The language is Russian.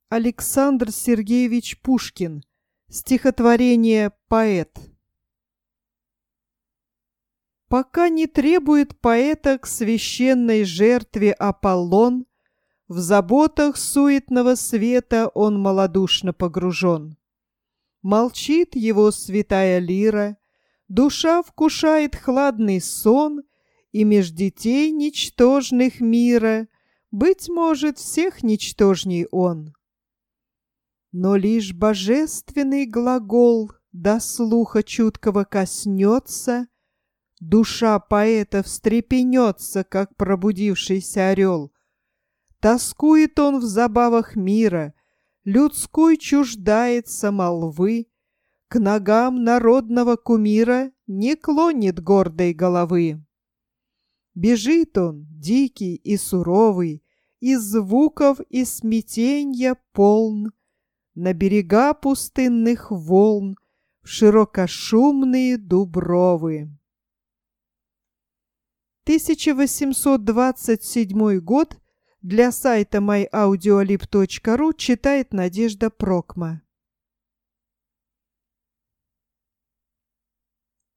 Александр Сергеевич Пушкин. Стихотворение «Поэт». Пока не требует поэта к священной жертве Аполлон, в заботах суетного света он малодушно погружен. Молчит его святая лира, душа вкушает хладный сон, и меж детей ничтожных мира, быть может, всех ничтожней он. Но лишь божественный глагол до слуха чуткого коснется, душа поэта встрепенется, как пробудившийся орел. Тоскует он в забавах мира, людской чуждается молвы, к ногам народного кумира не клонит гордой головы. Бежит он, дикий и суровый, из звуков и смятенья полн, на берега пустынных волн, в широкошумные дубровы. 1827 год. Для сайта myaudioLib.ru читает Надежда Прокма.